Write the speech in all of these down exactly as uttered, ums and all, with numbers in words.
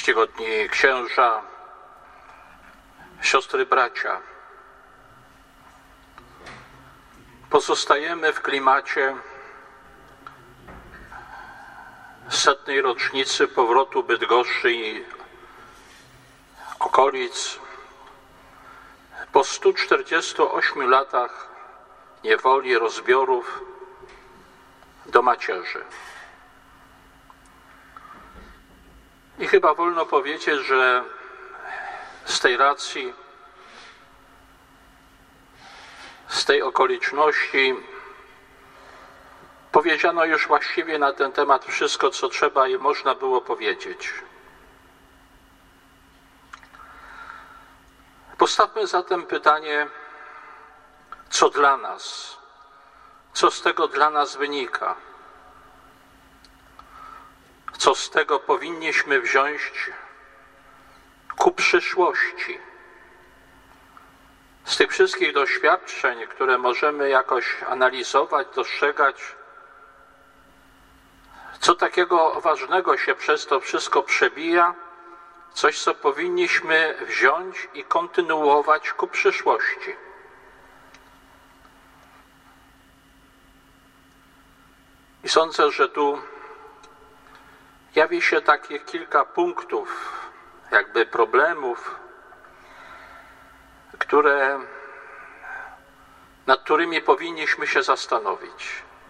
Czcigodni księża, siostry, bracia, pozostajemy w klimacie setnej rocznicy powrotu Bydgoszczy i okolic po stu czterdziestu ośmiu latach niewoli, rozbiorów do macierzy. I chyba wolno powiedzieć, że z tej racji, z tej okoliczności powiedziano już właściwie na ten temat wszystko, co trzeba i można było powiedzieć. Postawmy zatem pytanie, co dla nas, co z tego dla nas wynika, co z tego powinniśmy wziąć ku przyszłości. Z tych wszystkich doświadczeń, które możemy jakoś analizować, dostrzegać, co takiego ważnego się przez to wszystko przebija, coś, co powinniśmy wziąć i kontynuować ku przyszłości. I sądzę, że tu jawi się takich kilka punktów, jakby problemów, które, nad którymi powinniśmy się zastanowić.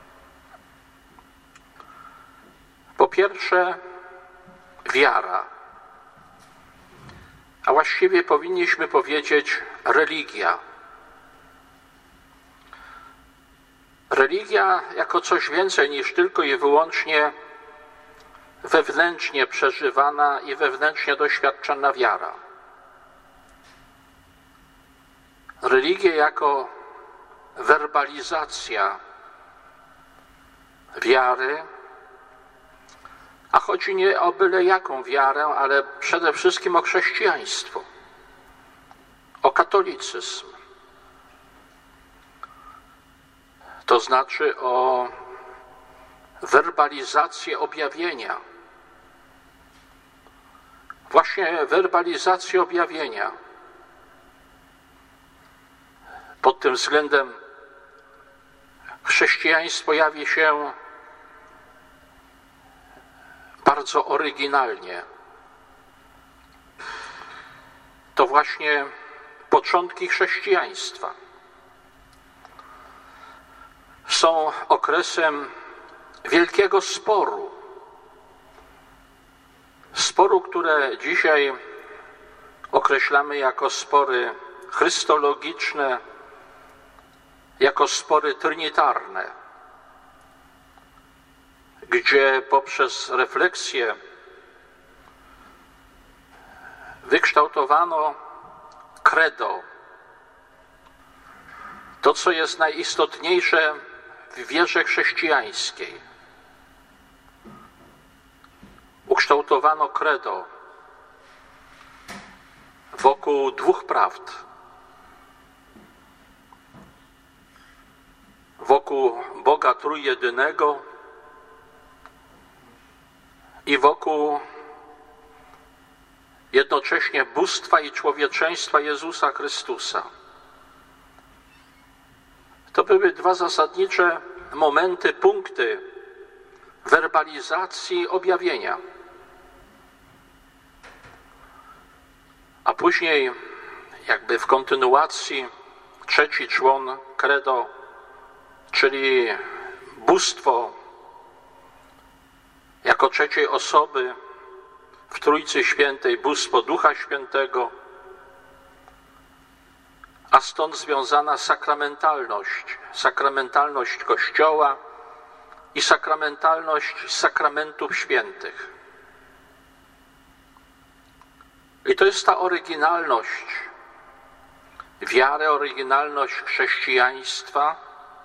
Po pierwsze, wiara, a właściwie powinniśmy powiedzieć religia. Religia jako coś więcej niż tylko i wyłącznie wewnętrznie przeżywana i wewnętrznie doświadczona wiara. Religia jako werbalizacja wiary, a chodzi nie o byle jaką wiarę, ale przede wszystkim o chrześcijaństwo, o katolicyzm. To znaczy o werbalizację objawienia. Właśnie werbalizację objawienia. Pod tym względem chrześcijaństwo jawi się bardzo oryginalnie. To właśnie początki chrześcijaństwa są okresem wielkiego sporu. Sporu, które dzisiaj określamy jako spory chrystologiczne, jako spory trinitarne, gdzie poprzez refleksję wykształtowano credo, to, co jest najistotniejsze w wierze chrześcijańskiej. Ukształtowano credo wokół dwóch prawd. Wokół Boga Trójjedynego i wokół jednocześnie bóstwa i człowieczeństwa Jezusa Chrystusa. To były dwa zasadnicze momenty, punkty werbalizacji objawienia. A później, jakby w kontynuacji, trzeci człon credo, czyli bóstwo jako trzeciej osoby w Trójcy Świętej, bóstwo Ducha Świętego, a stąd związana sakramentalność, sakramentalność Kościoła i sakramentalność sakramentów świętych. I to jest ta oryginalność wiary, oryginalność chrześcijaństwa,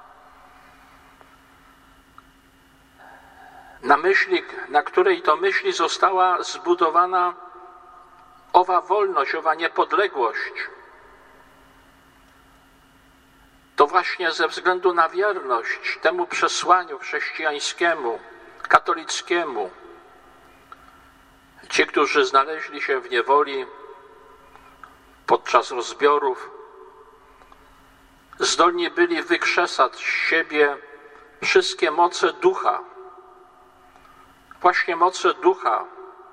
na myśli, na której to myśli została zbudowana owa wolność, owa niepodległość. To właśnie ze względu na wierność temu przesłaniu chrześcijańskiemu, katolickiemu, Ci, którzy znaleźli się w niewoli podczas rozbiorów, zdolni byli wykrzesać z siebie wszystkie moce ducha. Właśnie moce ducha,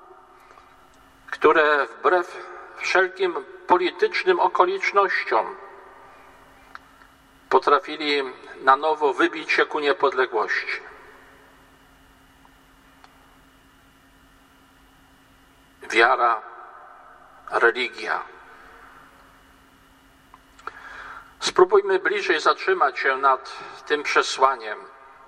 które wbrew wszelkim politycznym okolicznościom potrafili na nowo wybić się ku niepodległości. Wiara, religia. Spróbujmy bliżej zatrzymać się nad tym przesłaniem.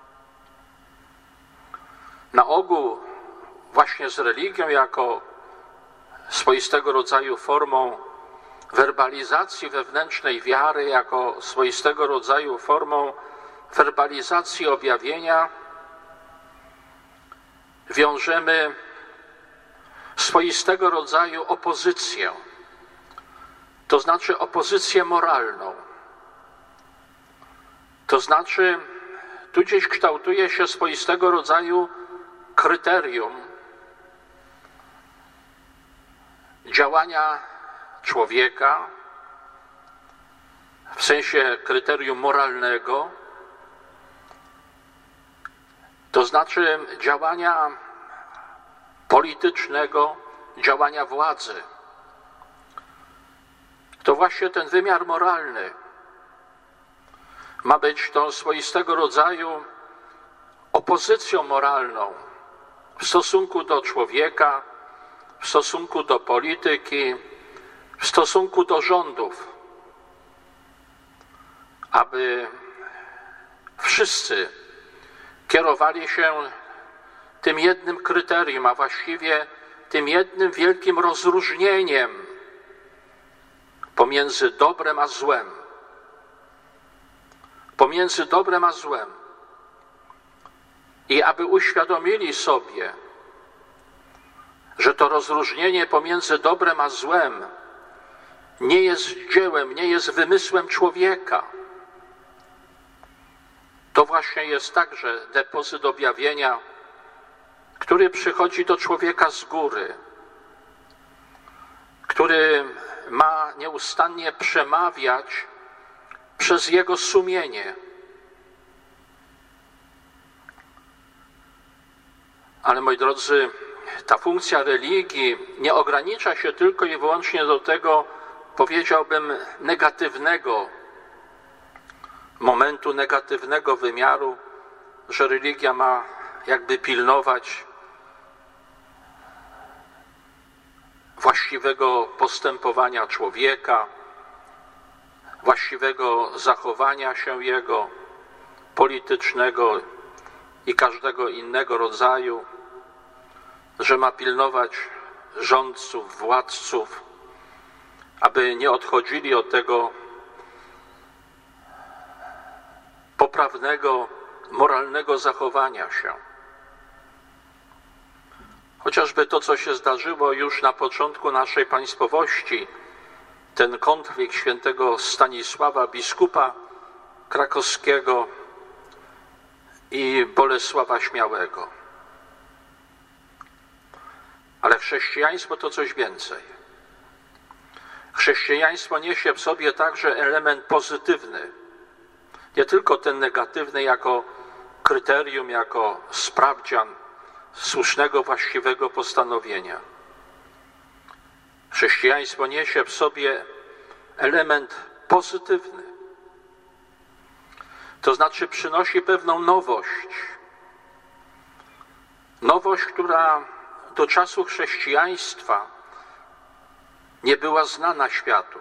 Na ogół właśnie z religią jako swoistego rodzaju formą werbalizacji wewnętrznej wiary, jako swoistego rodzaju formą werbalizacji objawienia wiążemy swoistego rodzaju opozycję, to znaczy opozycję moralną. To znaczy, tu gdzieś kształtuje się swoistego rodzaju kryterium działania człowieka, w sensie kryterium moralnego, to znaczy działania politycznego, działania władzy. To właśnie ten wymiar moralny ma być tą swoistego rodzaju opozycją moralną w stosunku do człowieka, w stosunku do polityki, w stosunku do rządów, aby wszyscy kierowali się tym jednym kryterium, a właściwie tym jednym wielkim rozróżnieniem pomiędzy dobrem a złem. Pomiędzy dobrem a złem. I aby uświadomili sobie, że to rozróżnienie pomiędzy dobrem a złem nie jest dziełem, nie jest wymysłem człowieka. To właśnie jest także depozyt objawienia, który przychodzi do człowieka z góry, który ma nieustannie przemawiać przez jego sumienie. Ale moi drodzy, ta funkcja religii nie ogranicza się tylko i wyłącznie do tego, powiedziałbym, negatywnego momentu, negatywnego wymiaru, że religia ma jakby pilnować właściwego postępowania człowieka, właściwego zachowania się jego, politycznego i każdego innego rodzaju, że ma pilnować rządców, władców, aby nie odchodzili od tego poprawnego, moralnego zachowania się. Chociażby to, co się zdarzyło już na początku naszej państwowości, ten konflikt świętego Stanisława, biskupa krakowskiego i Bolesława Śmiałego. Ale chrześcijaństwo to coś więcej. Chrześcijaństwo niesie w sobie także element pozytywny. Nie tylko ten negatywny jako kryterium, jako sprawdzian słusznego, właściwego postanowienia. Chrześcijaństwo niesie w sobie element pozytywny. To znaczy przynosi pewną nowość. Nowość, która do czasu chrześcijaństwa nie była znana światu.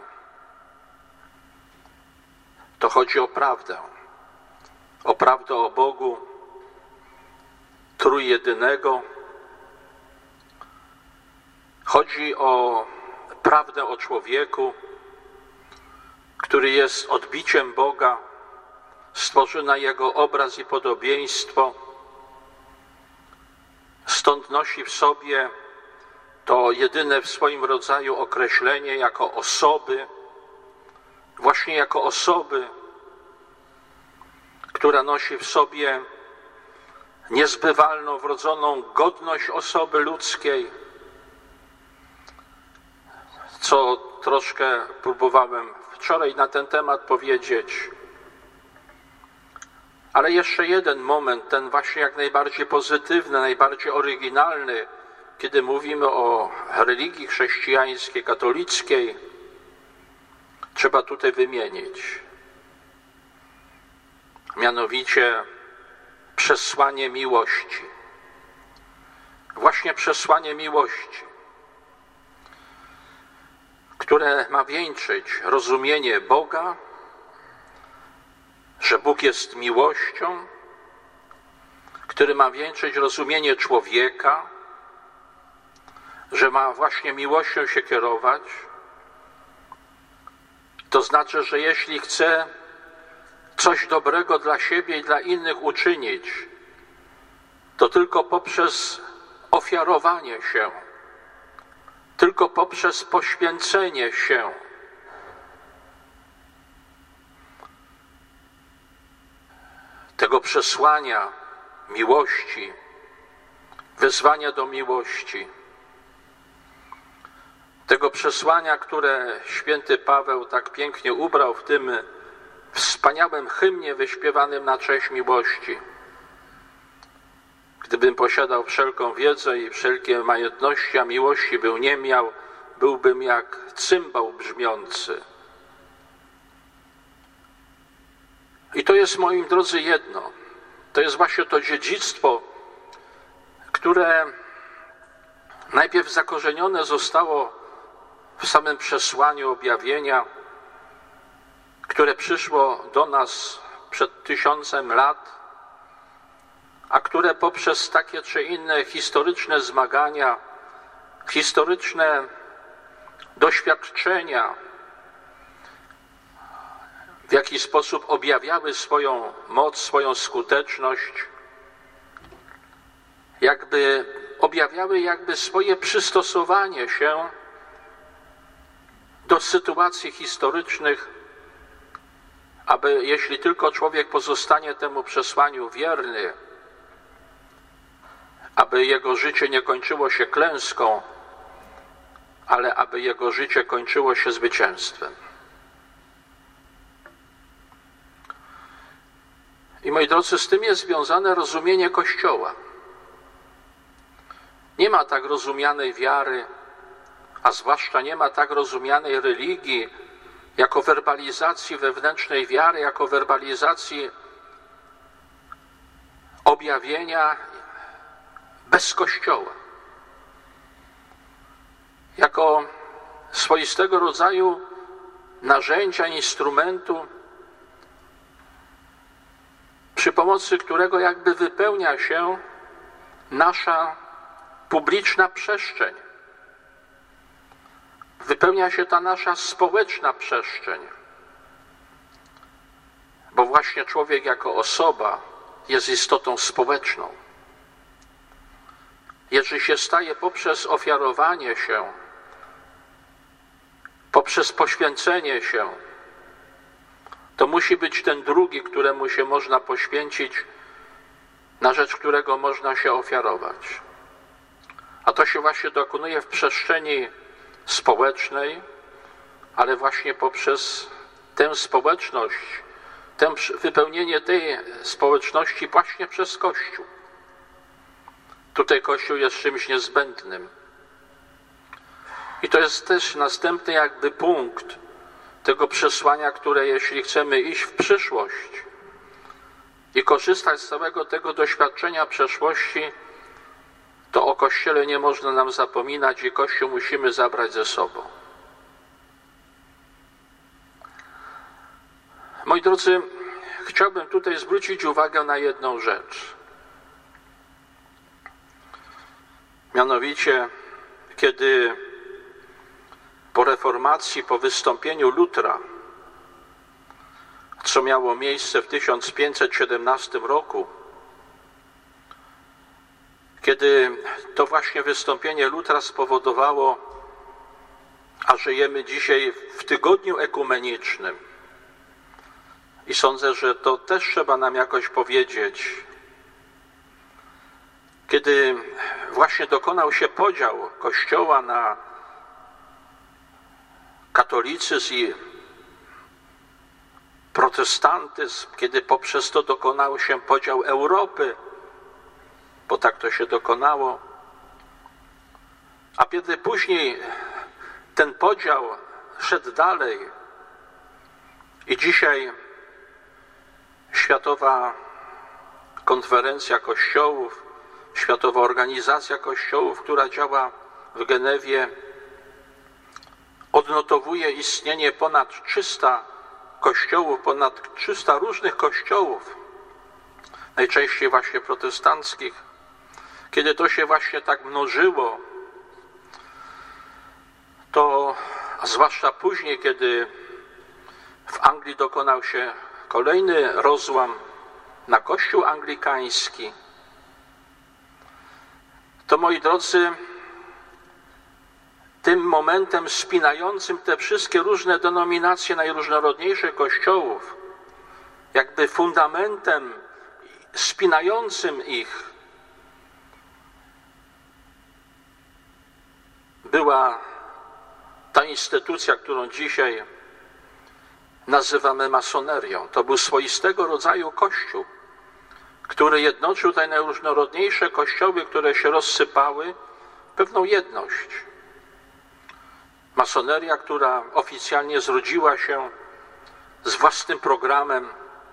To chodzi o prawdę. O prawdę o Bogu trójjedynego. Chodzi o prawdę o człowieku, który jest odbiciem Boga, stworzony na Jego obraz i podobieństwo. Stąd nosi w sobie to jedyne w swoim rodzaju określenie jako osoby, właśnie jako osoby, która nosi w sobie niezbywalną, wrodzoną godność osoby ludzkiej, co troszkę próbowałem wczoraj na ten temat powiedzieć. Ale jeszcze jeden moment, ten właśnie jak najbardziej pozytywny, najbardziej oryginalny, kiedy mówimy o religii chrześcijańskiej, katolickiej, trzeba tutaj wymienić. Mianowicie przesłanie miłości. Właśnie przesłanie miłości, które ma wieńczyć rozumienie Boga, że Bóg jest miłością, który ma wieńczyć rozumienie człowieka, że ma właśnie miłością się kierować. To znaczy, że jeśli chce coś dobrego dla siebie i dla innych uczynić, to tylko poprzez ofiarowanie się, tylko poprzez poświęcenie się tego przesłania miłości, wezwania do miłości, tego przesłania, które święty Paweł tak pięknie ubrał w tym wspaniałym hymnie wyśpiewanym na cześć miłości. Gdybym posiadał wszelką wiedzę i wszelkie majątności, a miłości był nie miał, byłbym jak cymbał brzmiący. I to jest, moi drodzy, jedno. To jest właśnie to dziedzictwo, które najpierw zakorzenione zostało w samym przesłaniu objawienia, które przyszło do nas przed tysiącem lat, a które poprzez takie czy inne historyczne zmagania, historyczne doświadczenia w jakiś sposób objawiały swoją moc, swoją skuteczność, jakby objawiały jakby swoje przystosowanie się do sytuacji historycznych, aby jeśli tylko człowiek pozostanie temu przesłaniu wierny, aby jego życie nie kończyło się klęską, ale aby jego życie kończyło się zwycięstwem. I moi drodzy, z tym jest związane rozumienie Kościoła. Nie ma tak rozumianej wiary, a zwłaszcza nie ma tak rozumianej religii, jako werbalizacji wewnętrznej wiary, jako werbalizacji objawienia bez Kościoła. Jako swoistego rodzaju narzędzia, instrumentu, przy pomocy którego jakby wypełnia się nasza publiczna przestrzeń. Wypełnia się ta nasza społeczna przestrzeń. Bo właśnie człowiek jako osoba jest istotą społeczną. Jeżeli się staje poprzez ofiarowanie się, poprzez poświęcenie się, to musi być ten drugi, któremu się można poświęcić, na rzecz którego można się ofiarować. A to się właśnie dokonuje w przestrzeni społecznej, ale właśnie poprzez tę społeczność, tę wypełnienie tej społeczności właśnie przez Kościół. Tutaj Kościół jest czymś niezbędnym. I to jest też następny jakby punkt tego przesłania, które jeśli chcemy iść w przyszłość i korzystać z całego tego doświadczenia przeszłości, to o Kościele nie można nam zapominać i Kościół musimy zabrać ze sobą. Moi drodzy, chciałbym tutaj zwrócić uwagę na jedną rzecz. Mianowicie, kiedy po reformacji, po wystąpieniu Lutra, co miało miejsce w tysiąc pięćset siedemnastym roku, kiedy to właśnie wystąpienie Lutra spowodowało, a żyjemy dzisiaj w tygodniu ekumenicznym. I sądzę, że to też trzeba nam jakoś powiedzieć. Kiedy właśnie dokonał się podział Kościoła na katolicyzm i protestantyzm, kiedy poprzez to dokonał się podział Europy, bo tak to się dokonało, a kiedy później ten podział szedł dalej i dzisiaj Światowa Konferencja Kościołów, Światowa Organizacja Kościołów, która działa w Genewie, odnotowuje istnienie ponad trzysta kościołów, ponad trzysta różnych kościołów, najczęściej właśnie protestanckich. Kiedy to się właśnie tak mnożyło, to a zwłaszcza później, kiedy w Anglii dokonał się kolejny rozłam na Kościół anglikański, to moi drodzy, tym momentem spinającym te wszystkie różne denominacje najróżnorodniejszych kościołów, jakby fundamentem spinającym ich była ta instytucja, którą dzisiaj nazywamy masonerią. To był swoistego rodzaju kościół, który jednoczył te najróżnorodniejsze kościoły, które się rozsypały, pewną jedność. Masoneria, która oficjalnie zrodziła się z własnym programem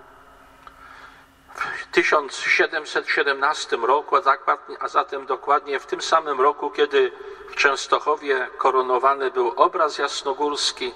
w tysiąc siedemset siedemnastym roku, a zatem dokładnie w tym samym roku, kiedy w Częstochowie koronowany był obraz jasnogórski,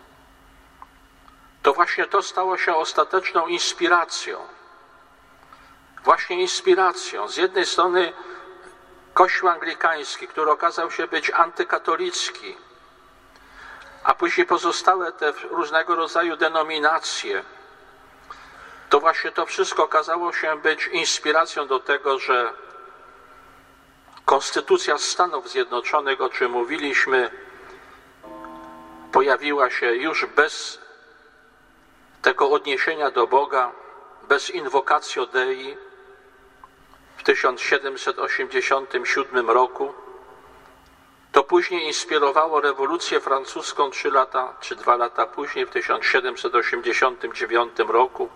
to właśnie to stało się ostateczną inspiracją. Właśnie inspiracją. Z jednej strony Kościół anglikański, który okazał się być antykatolicki, a później pozostałe te różnego rodzaju denominacje, to właśnie to wszystko okazało się być inspiracją do tego, że Konstytucja Stanów Zjednoczonych, o czym mówiliśmy, pojawiła się już bez tego odniesienia do Boga, bez inwocatio Dei w tysiąc siedemset osiemdziesiątym siódmym roku. To później inspirowało rewolucję francuską trzy lata czy dwa lata później, w tysiąc siedemset osiemdziesiątym dziewiątym roku,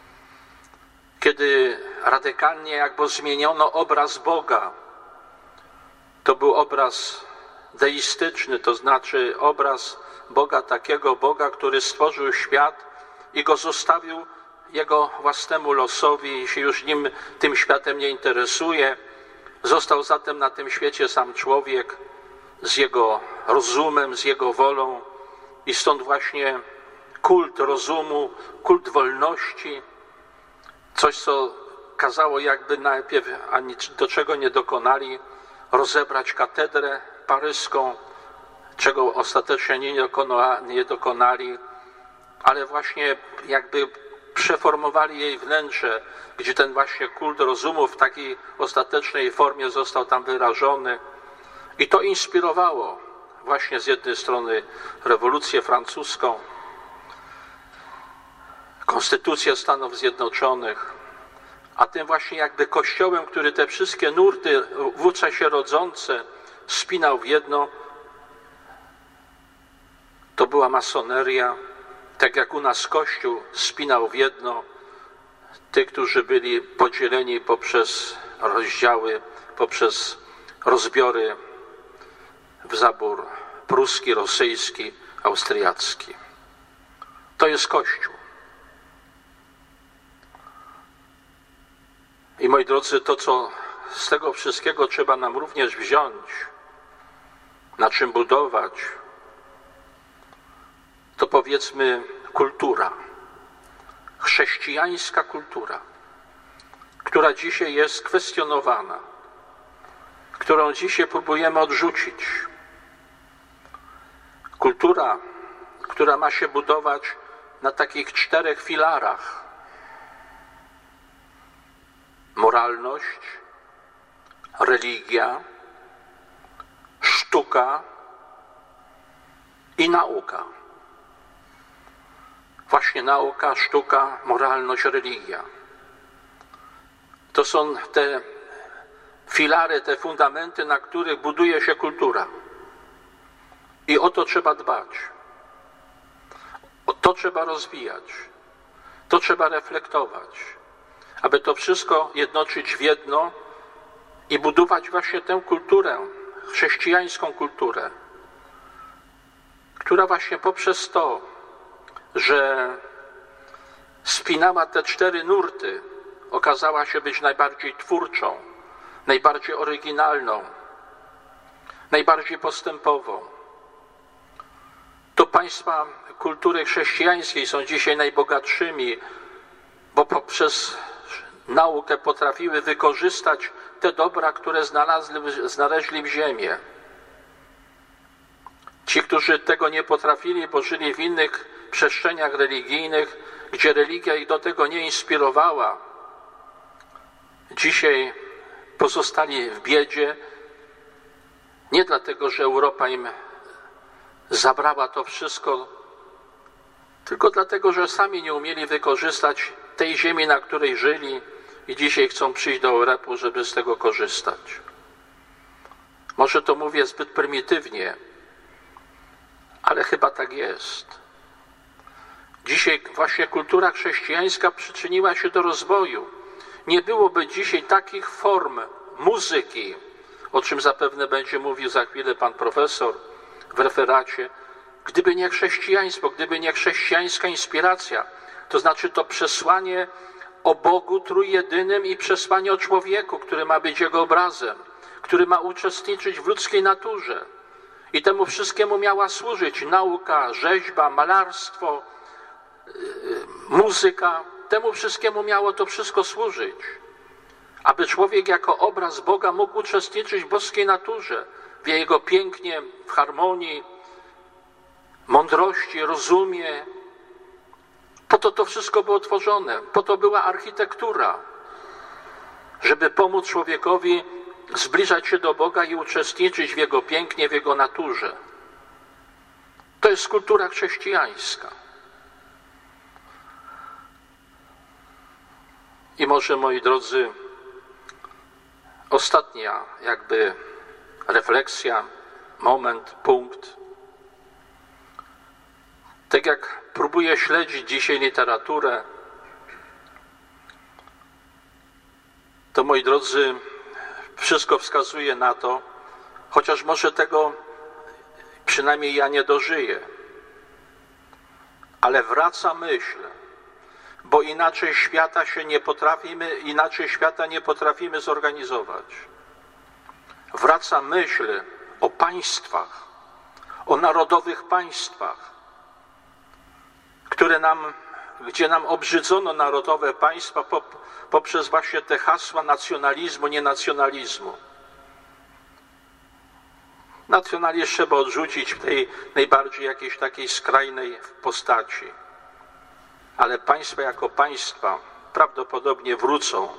kiedy radykalnie jakby zmieniono obraz Boga. To był obraz deistyczny, to znaczy obraz Boga, takiego Boga, który stworzył świat i go zostawił jego własnemu losowi i się już nim, tym światem nie interesuje. Został zatem na tym świecie sam człowiek z jego rozumem, z jego wolą i stąd właśnie kult rozumu, kult wolności, coś, co kazało jakby najpierw, ani do czego nie dokonali, rozebrać katedrę paryską, czego ostatecznie nie, dokona, nie dokonali, ale właśnie jakby przeformowali jej wnętrze, gdzie ten właśnie kult rozumu w takiej ostatecznej formie został tam wyrażony. I to inspirowało właśnie z jednej strony rewolucję francuską, Konstytucję Stanów Zjednoczonych, a tym właśnie jakby kościołem, który te wszystkie nurty wówczas się rodzące spinał w jedno, to była masoneria. Tak jak u nas Kościół spinał w jedno tych, którzy byli podzieleni poprzez rozdziały, poprzez rozbiory w zabór pruski, rosyjski, austriacki. To jest Kościół. I moi drodzy, to co z tego wszystkiego trzeba nam również wziąć, na czym budować, to powiedzmy kultura, chrześcijańska kultura, która dzisiaj jest kwestionowana, którą dzisiaj próbujemy odrzucić. Kultura, która ma się budować na takich czterech filarach. Moralność, religia, sztuka i nauka. Właśnie nauka, sztuka, moralność, religia. To są te filary, te fundamenty, na których buduje się kultura. I o to trzeba dbać. To trzeba rozwijać, to trzeba reflektować, aby to wszystko jednoczyć w jedno i budować właśnie tę kulturę, chrześcijańską kulturę, która właśnie poprzez to, że spinała te cztery nurty, okazała się być najbardziej twórczą, najbardziej oryginalną, najbardziej postępową. To państwa kultury chrześcijańskiej są dzisiaj najbogatszymi, bo poprzez naukę potrafiły wykorzystać te dobra, które znalazły, znaleźli w ziemię. Ci, którzy tego nie potrafili, bo żyli w innych przestrzeniach religijnych, gdzie religia ich do tego nie inspirowała, dzisiaj pozostali w biedzie, nie dlatego, że Europa im zabrała to wszystko, tylko dlatego, że sami nie umieli wykorzystać tej ziemi, na której żyli i dzisiaj chcą przyjść do Europy, żeby z tego korzystać. Może to mówię zbyt prymitywnie, ale chyba tak jest. Dzisiaj właśnie kultura chrześcijańska przyczyniła się do rozwoju. Nie byłoby dzisiaj takich form muzyki, o czym zapewne będzie mówił za chwilę pan profesor w referacie, gdyby nie chrześcijaństwo, gdyby nie chrześcijańska inspiracja, to znaczy to przesłanie o Bogu trójjedynym i przesłanie o człowieku, który ma być Jego obrazem, który ma uczestniczyć w ludzkiej naturze. I temu wszystkiemu miała służyć nauka, rzeźba, malarstwo, muzyka. Temu wszystkiemu miało to wszystko służyć. Aby człowiek jako obraz Boga mógł uczestniczyć w boskiej naturze, w Jego pięknie, w harmonii, mądrości, rozumie. Po to to wszystko było tworzone, po to była architektura, żeby pomóc człowiekowi zbliżać się do Boga i uczestniczyć w Jego pięknie, w Jego naturze. To jest kultura chrześcijańska. I może, moi drodzy, ostatnia jakby refleksja, moment, punkt. Tak jak próbuję śledzić dzisiaj literaturę, to, moi drodzy, wszystko wskazuje na to, chociaż może tego przynajmniej ja nie dożyję, ale wraca myśl, bo inaczej świata się nie potrafimy, inaczej świata nie potrafimy zorganizować. Wraca myśl o państwach, o narodowych państwach, które nam, gdzie nam obrzydzono narodowe państwa poprzez właśnie te hasła nacjonalizmu, nienacjonalizmu. Nacjonalizm trzeba odrzucić w tej najbardziej jakiejś takiej skrajnej postaci. Ale państwa jako państwa prawdopodobnie wrócą.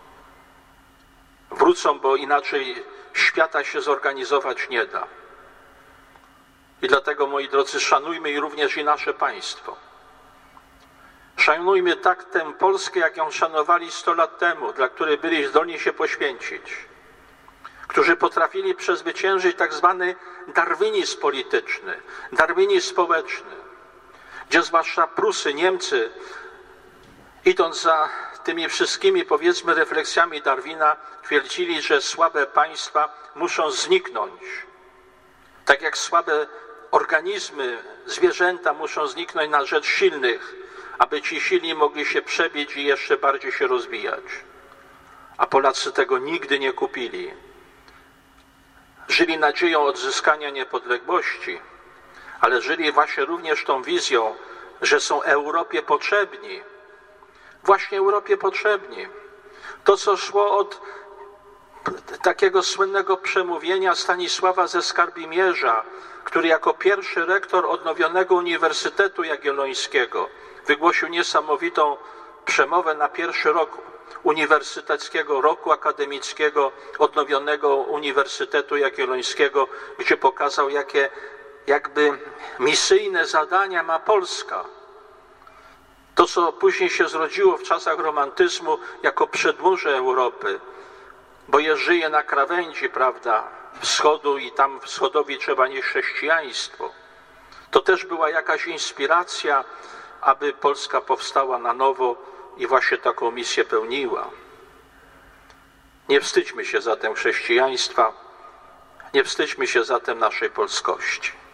Wrócą, bo inaczej świata się zorganizować nie da. I dlatego, moi drodzy, szanujmy i również i nasze państwo. Szanujmy tak tę Polskę, jak ją szanowali sto lat temu, dla której byli zdolni się poświęcić, którzy potrafili przezwyciężyć tak zwany darwinizm polityczny, darwinizm społeczny, gdzie zwłaszcza Prusy, Niemcy, idąc za tymi wszystkimi, powiedzmy, refleksjami Darwina, twierdzili, że słabe państwa muszą zniknąć. Tak jak słabe organizmy, zwierzęta muszą zniknąć na rzecz silnych, aby ci silni mogli się przebić i jeszcze bardziej się rozwijać. A Polacy tego nigdy nie kupili. Żyli nadzieją odzyskania niepodległości, ale żyli właśnie również tą wizją, że są Europie potrzebni. Właśnie Europie potrzebni. To, co szło od takiego słynnego przemówienia Stanisława ze Skarbimierza, który jako pierwszy rektor odnowionego Uniwersytetu Jagiellońskiego wygłosił niesamowitą przemowę na pierwszy rok Uniwersyteckiego Roku Akademickiego odnowionego Uniwersytetu Jagiellońskiego, gdzie pokazał, jakie jakby misyjne zadania ma Polska. To, co później się zrodziło w czasach romantyzmu jako przedmurze Europy, bo je żyje na krawędzi, prawda, wschodu i tam wschodowi trzeba nieść chrześcijaństwo. To też była jakaś inspiracja aby Polska powstała na nowo i właśnie taką misję pełniła. Nie wstydźmy się zatem chrześcijaństwa, nie wstydźmy się zatem naszej polskości.